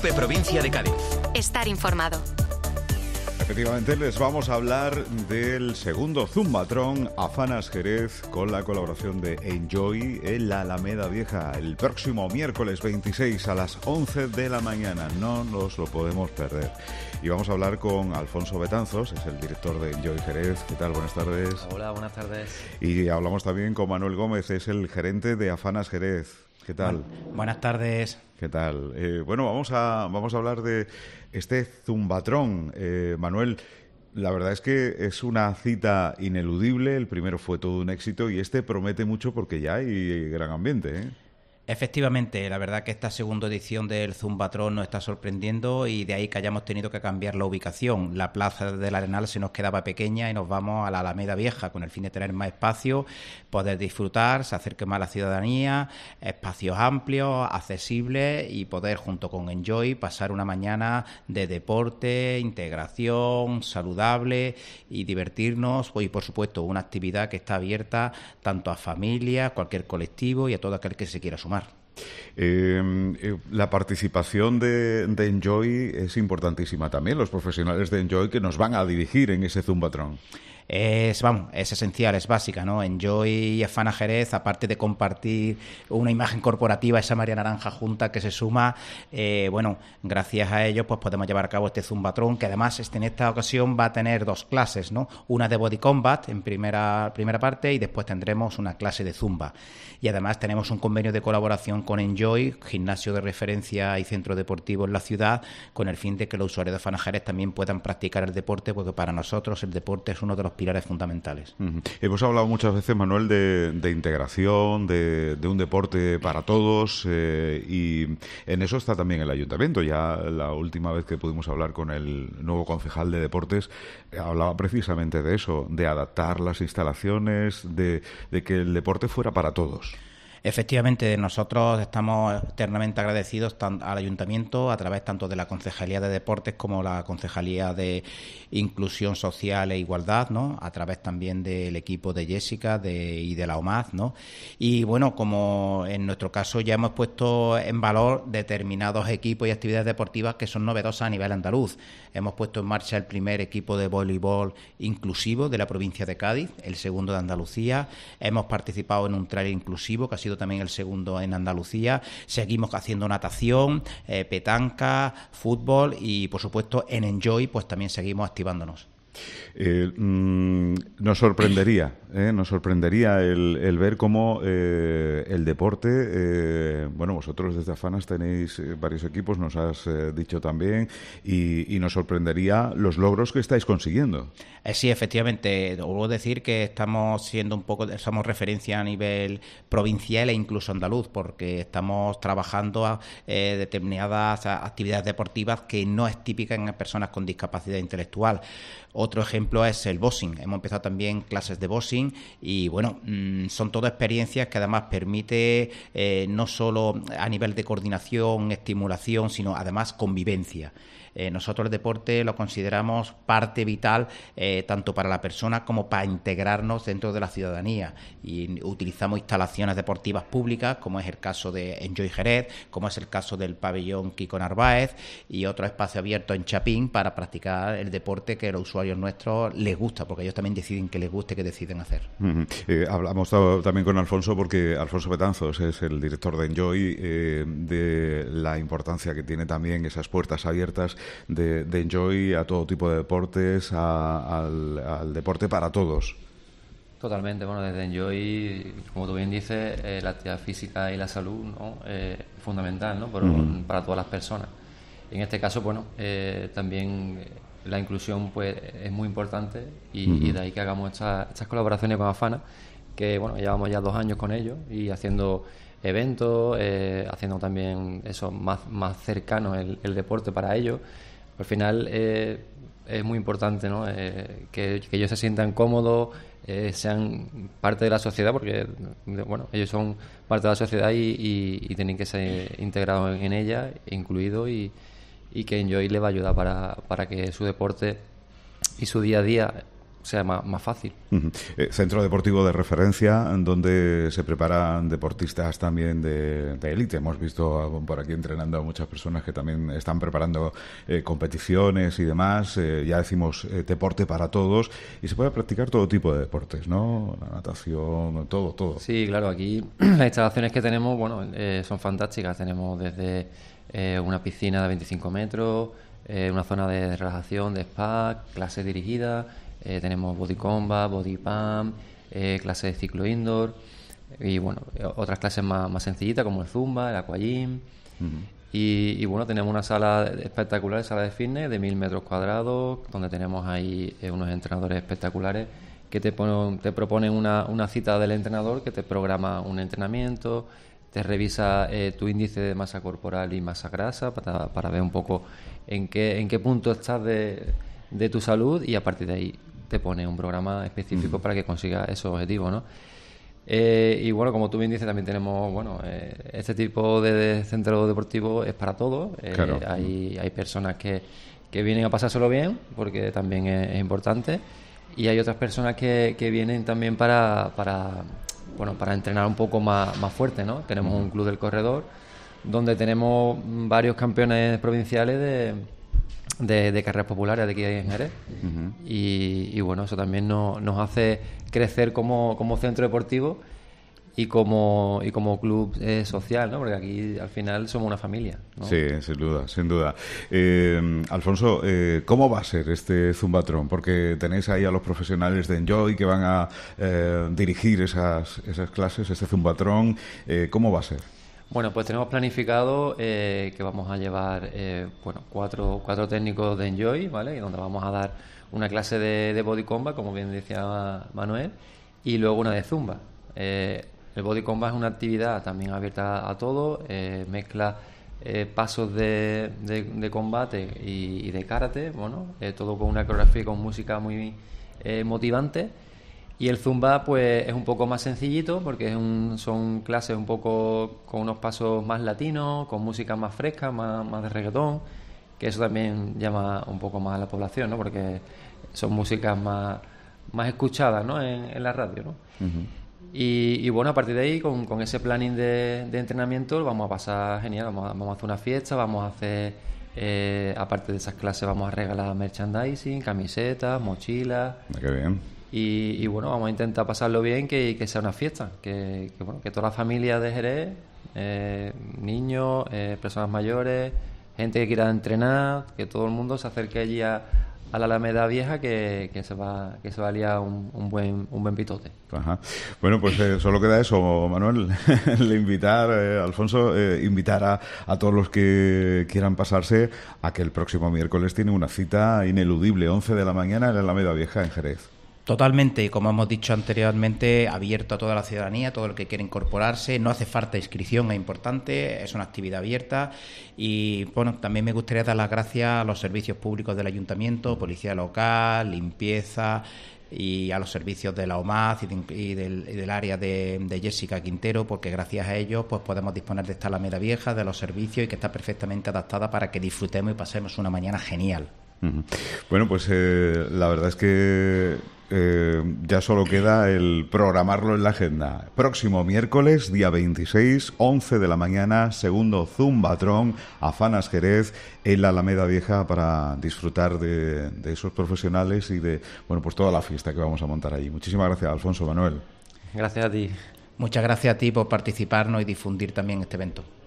COPE Provincia de Cádiz. Estar informado. Efectivamente, les vamos a hablar del segundo Zumbatrón Afanas Jerez con la colaboración de Enjoy en la Alameda Vieja el próximo miércoles 26 a las 11 de la mañana. No nos lo podemos perder. Y vamos a hablar con Alfonso Betanzos, es el director de Enjoy Jerez. ¿Qué tal? Buenas tardes. Hola, buenas tardes. Y hablamos también con Manuel Gómez, es el gerente de Afanas Jerez. ¿Qué tal? Buenas tardes. ¿Qué tal? Bueno, vamos a hablar de este Zumbatrón. Manuel, la verdad es que es una cita ineludible. El primero fue todo un éxito y este promete mucho porque ya hay gran ambiente, ¿eh? Efectivamente, la verdad que esta segunda edición del Zumbatrón nos está sorprendiendo y de ahí que hayamos tenido que cambiar la ubicación. La plaza del Arenal se nos quedaba pequeña y nos vamos a la Alameda Vieja con el fin de tener más espacio, poder disfrutar, se acerque más a la ciudadanía, espacios amplios, accesibles y poder junto con Enjoy pasar una mañana de deporte, integración, saludable y divertirnos y por supuesto una actividad que está abierta tanto a familias, cualquier colectivo y a todo aquel que se quiera sumar. La participación de Enjoy es importantísima también, los profesionales de Enjoy que nos van a dirigir en ese Zumbatrón. Es esencial, es básica, ¿no? Enjoy y Afanas Jerez, aparte de compartir una imagen corporativa, esa María Naranja junta que se suma, gracias a ellos pues podemos llevar a cabo este Zumbatrón, que además en esta ocasión va a tener dos clases, ¿no? Una de Body Combat en primera parte y después tendremos una clase de Zumba. Y además tenemos un convenio de colaboración con Enjoy, gimnasio de referencia y centro deportivo en la ciudad, con el fin de que los usuarios de Afanas Jerez también puedan practicar el deporte, porque para nosotros el deporte es uno de los pilares fundamentales. Hemos hablado muchas veces, Manuel, de integración, de un deporte para todos, y en eso está también el Ayuntamiento. Ya la última vez que pudimos hablar con el nuevo concejal de deportes, hablaba precisamente de eso, de adaptar las instalaciones, de que el deporte fuera para todos. Efectivamente, nosotros estamos eternamente agradecidos al Ayuntamiento a través tanto de la Concejalía de Deportes como la Concejalía de Inclusión Social e Igualdad, ¿no? A través también del equipo de Jessica y de la OMAD, ¿no? Y bueno, como en nuestro caso ya hemos puesto en valor determinados equipos y actividades deportivas que son novedosas a nivel andaluz. Hemos puesto en marcha el primer equipo de voleibol inclusivo de la provincia de Cádiz, el segundo de Andalucía. Hemos participado en un trail inclusivo que ha sido también el segundo en Andalucía. Seguimos haciendo natación, petanca, fútbol y por supuesto en Enjoy pues también seguimos activándonos. Nos sorprendería el ver cómo el deporte, vosotros desde Afanas tenéis varios equipos, nos has dicho también, y nos sorprendería los logros que estáis consiguiendo. Sí, efectivamente, debo decir que estamos somos referencia a nivel provincial e incluso andaluz, porque estamos trabajando a determinadas actividades deportivas que no es típica en personas con discapacidad intelectual. Otro ejemplo es el boxing. Hemos empezado también clases de boxing y son todas experiencias que además permite no solo a nivel de coordinación, estimulación, sino además convivencia. Nosotros el deporte lo consideramos parte vital tanto para la persona como para integrarnos dentro de la ciudadanía y utilizamos instalaciones deportivas públicas como es el caso de Enjoy Jerez, como es el caso del pabellón Kiko Narváez y otro espacio abierto en Chapín para practicar el deporte que a los usuarios nuestros les gusta, porque ellos también deciden que les guste, que deciden hacer. Hablamos también con Alfonso, porque Alfonso Betanzos es el director de Enjoy, de la importancia que tiene también esas puertas abiertas de Enjoy a todo tipo de deportes, al deporte para todos. Totalmente, desde Enjoy, como tú bien dices, la actividad física y la salud, ¿no? Es fundamental, ¿no? Para todas las personas. En este caso, también la inclusión pues es muy importante y de ahí que hagamos estas colaboraciones con Afanas, que llevamos ya 2 años con ellos y haciendo eventos, haciendo también eso más cercano el deporte para ellos. Al final es muy importante, ¿no? Que ellos se sientan cómodos, sean parte de la sociedad, porque ellos son parte de la sociedad y tienen que ser integrados en ella, incluidos, y que Enjoy les va a ayudar para que su deporte y su día a día sea más fácil. Centro deportivo de referencia donde se preparan deportistas también de élite. Hemos visto por aquí entrenando a muchas personas que también están preparando competiciones y demás. Ya decimos deporte para todos, y se puede practicar todo tipo de deportes, ¿no? La natación, todo. Sí, claro, aquí las instalaciones que tenemos, bueno, son fantásticas. Tenemos desde una piscina de 25 metros, una zona de relajación, de spa, clases dirigidas, tenemos body combat, body pump, clases de ciclo indoor y bueno, otras clases más sencillitas como el zumba, el aquagym. Y bueno, tenemos una sala espectacular, sala de fitness de 1000 metros cuadrados, donde tenemos ahí unos entrenadores espectaculares que te proponen una cita del entrenador que te programa un entrenamiento, te revisa tu índice de masa corporal y masa grasa para ver un poco en qué punto estás de tu salud, y a partir de ahí te pone un programa específico para que consigas esos objetivos, ¿no? Y bueno, como tú bien dices, también tenemos, bueno, este tipo de centro deportivo es para todos. Claro. Hay personas que vienen a pasárselo bien, porque también es importante, y hay otras personas que vienen también para entrenar un poco más fuerte, ¿no? Tenemos un club del corredor donde tenemos varios campeones provinciales de carreras populares de aquí en Jerez. Y bueno, eso también nos hace crecer como centro deportivo y como club social, ¿no? Porque aquí al final somos una familia, ¿no? Sí, sin duda. Alfonso, ¿cómo va a ser este Zumbatrón? Porque tenéis ahí a los profesionales de Enjoy que van a dirigir esas clases, este Zumbatrón. ¿Cómo va a ser? Bueno, pues tenemos planificado que vamos a llevar cuatro técnicos de Enjoy, ¿vale? Y donde vamos a dar una clase de body combat, como bien decía Manuel, y luego una de zumba. El body combat es una actividad también abierta a todos, mezcla pasos de combate y de karate, bueno, todo con una coreografía y con música muy motivante. Y el zumba pues es un poco más sencillito, porque son clases un poco con unos pasos más latinos, con música más fresca, más de reggaetón, que eso también llama un poco más a la población, ¿no? Porque son músicas más escuchadas, ¿no? en la radio, ¿no? Y bueno, a partir de ahí, con ese planning de entrenamiento, lo vamos a pasar genial. Vamos a hacer una fiesta, vamos a hacer, aparte de esas clases, vamos a regalar merchandising, camisetas, mochilas. Qué bien. Y bueno, vamos a intentar pasarlo bien, que sea una fiesta, que toda la familia de Jerez, niños, personas mayores, gente que quiera entrenar, que todo el mundo se acerque allí a la Alameda Vieja, que se va a liar un buen pitote. Ajá. Bueno, pues solo queda eso, Manuel. Alfonso, invitar a todos los que quieran pasarse a que el próximo miércoles tiene una cita ineludible, 11 de la mañana en la Alameda Vieja en Jerez. Totalmente, y como hemos dicho anteriormente, abierto a toda la ciudadanía, todo el que quiera incorporarse. No hace falta inscripción, es importante, es una actividad abierta. Y bueno, también me gustaría dar las gracias a los servicios públicos del Ayuntamiento, Policía Local, Limpieza, y a los servicios de la OMAZ y del área de Jessica Quintero, porque gracias a ellos pues podemos disponer de esta Alameda Vieja, de los servicios, y que está perfectamente adaptada para que disfrutemos y pasemos una mañana genial. Bueno, pues la verdad es que ya solo queda el programarlo en la agenda. Próximo miércoles, día 26, 11 de la mañana, segundo Zumbatrón, Afanas Jerez, en la Alameda Vieja, para disfrutar de esos profesionales y de pues toda la fiesta que vamos a montar allí. Muchísimas gracias, Alfonso. Manuel. Gracias a ti. Muchas gracias a ti por participarnos y difundir también este evento.